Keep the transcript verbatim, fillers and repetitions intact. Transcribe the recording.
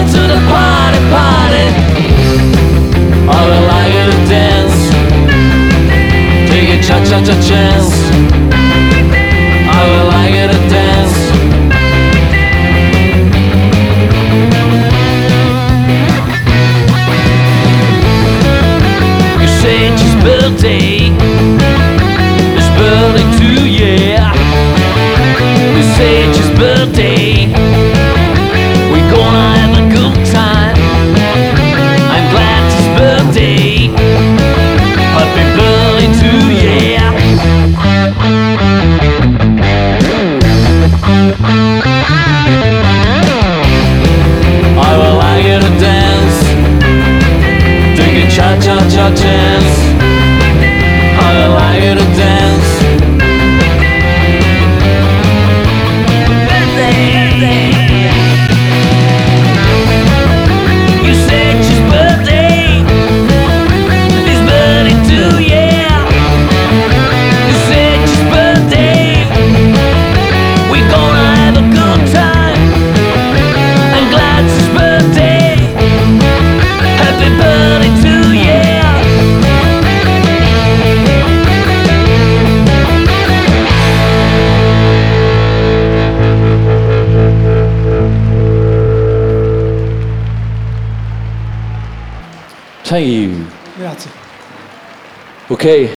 to the party, party. I would like you to dance. Take a cha-cha-cha chance. I would like you to dance. You say it's his birthday. His birthday too, yeah. You say it's his birthday. We're gonna have a good time. I'm glad it's his birthday. Happy birthday to you, yeah. I would like you to dance. Take a cha-cha-cha chance. I would like you to dance. You said it's his birthday. His birthday too, yeah. You said it's his birthday. We're gonna have a good time. I'm glad it's his birthday. Happy birthday to you, yeah. Thank you. Grazie. Okay.